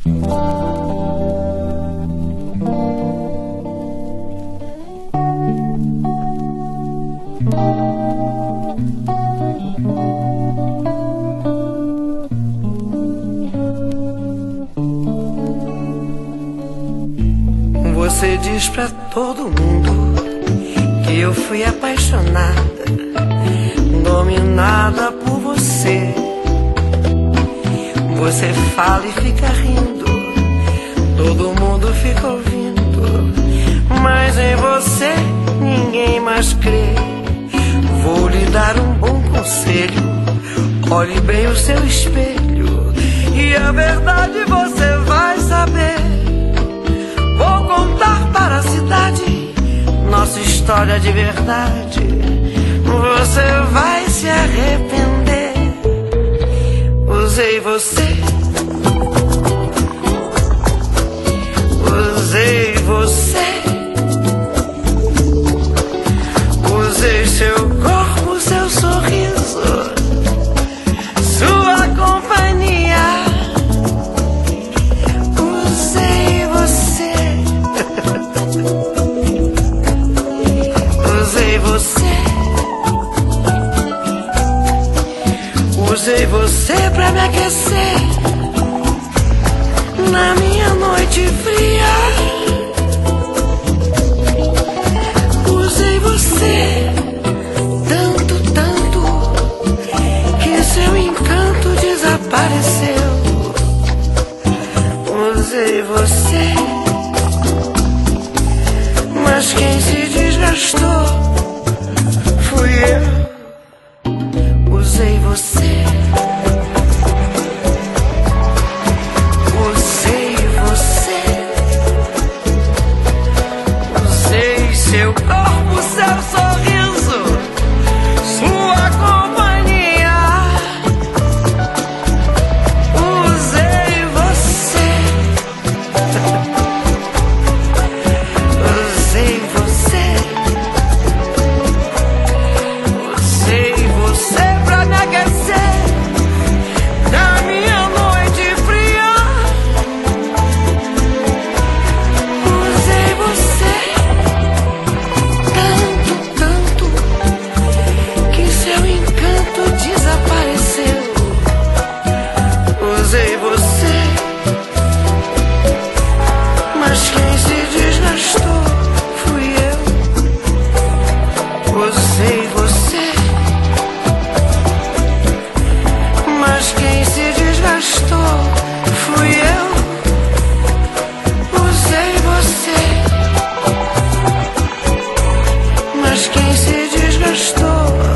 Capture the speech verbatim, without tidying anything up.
Você diz pra todo mundo que eu fui apaixonada, dominada por você. Você fala e fica rindo, todo mundo fica ouvindo, mas em você ninguém mais crê. Vou lhe dar um bom conselho, olhe bem o seu espelho e a verdade você vai saber. Vou contar para a cidade nossa história de verdade, você vai se arrepender. Usei você, usei você, usei seu corpo, seu sorriso, sua companhia. Usei você, usei você, usei você pra me aquecer na minha noite fria. Usei você tanto, tanto que seu encanto desapareceu. Usei você, mas quem se desgastou fui eu. Usei você, usei você, usei seu corpo, seu sorriso, sua companhia. Usei você, usei você, usei você pra me aquecer na minha noite fria. Usei você tanto, tanto que seu encanto desapareceu. Usei você, mas quem se desgastou fui eu. Usei você, mas quem se desgastou fui eu. Usei você, mas quem se desgastou